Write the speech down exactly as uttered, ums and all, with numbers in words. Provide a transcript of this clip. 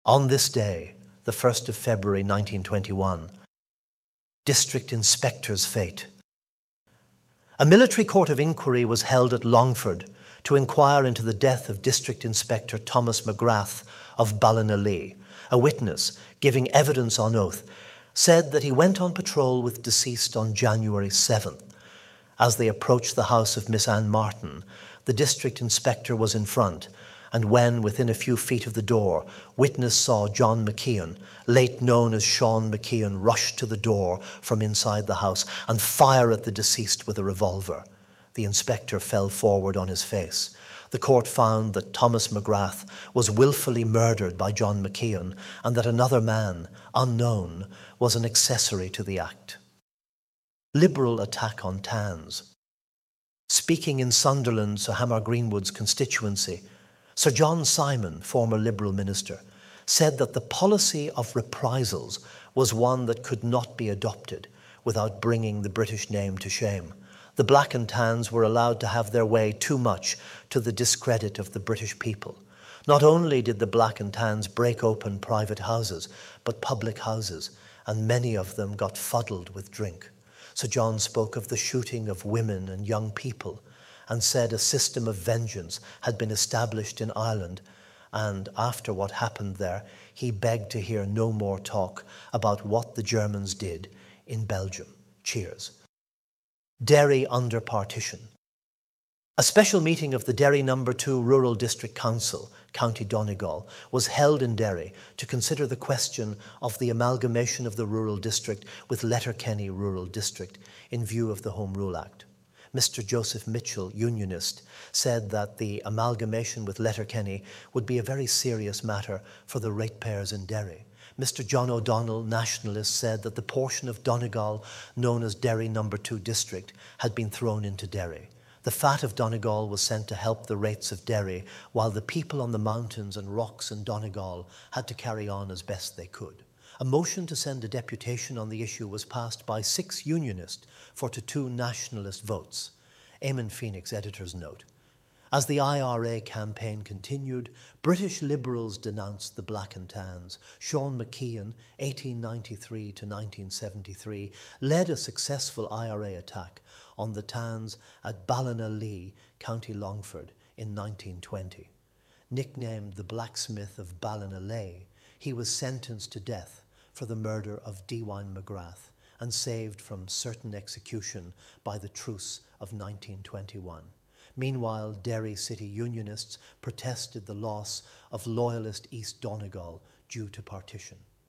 On this day, the first of February nineteen twenty-one, District Inspector's fate. A military court of inquiry was held at Longford to inquire into the death of District Inspector Thomas McGrath of Ballinalee. A witness, giving evidence on oath, said that he went on patrol with deceased on January seventh. As they approached the house of Miss Anne Martin, the district inspector was in front, and when within a few feet of the door, witness saw John McKeon, late known as Sean McKeon, rush to the door from inside the house and fire at the deceased with a revolver. The inspector fell forward on his face. The court found that Thomas McGrath was willfully murdered by John McKeon and that another man, unknown, was an accessory to the act. Liberal attack on Tans. Speaking in Sunderland, Sir Hamar Greenwood's constituency, Sir John Simon, former Liberal minister, said that the policy of reprisals was one that could not be adopted without bringing the British name to shame. The Black and Tans were allowed to have their way too much to the discredit of the British people. Not only did the Black and Tans break open private houses, but public houses, and many of them got fuddled with drink. Sir John spoke of the shooting of women and young people, and said a system of vengeance had been established in Ireland, and after what happened there, he begged to hear no more talk about what the Germans did in Belgium. Cheers. Derry under partition. A special meeting of the Derry Number two Rural District Council, County Donegal, was held in Derry to consider the question of the amalgamation of the rural district with Letterkenny Rural District in view of the Home Rule Act. Mister Joseph Mitchell, unionist, said that the amalgamation with Letterkenny would be a very serious matter for the ratepayers in Derry. Mister John O'Donnell, nationalist, said that the portion of Donegal known as Derry Number two District had been thrown into Derry. The fat of Donegal was sent to help the rates of Derry, while the people on the mountains and rocks in Donegal had to carry on as best they could. A motion to send a deputation on the issue was passed by six unionists for to two nationalist votes. Eamon Phoenix, editor's note. As the I R A campaign continued, British Liberals denounced the Black and Tans. Sean McKeon, eighteen ninety-three to nineteen seventy-three, led a successful I R A attack on the Tans at Ballinalee, County Longford, in nineteen twenty. Nicknamed the Blacksmith of Ballinalee, he was sentenced to death for the murder of Dewine McGrath and saved from certain execution by the Truce of nineteen twenty-one. Meanwhile, Derry City Unionists protested the loss of loyalist East Donegal due to partition.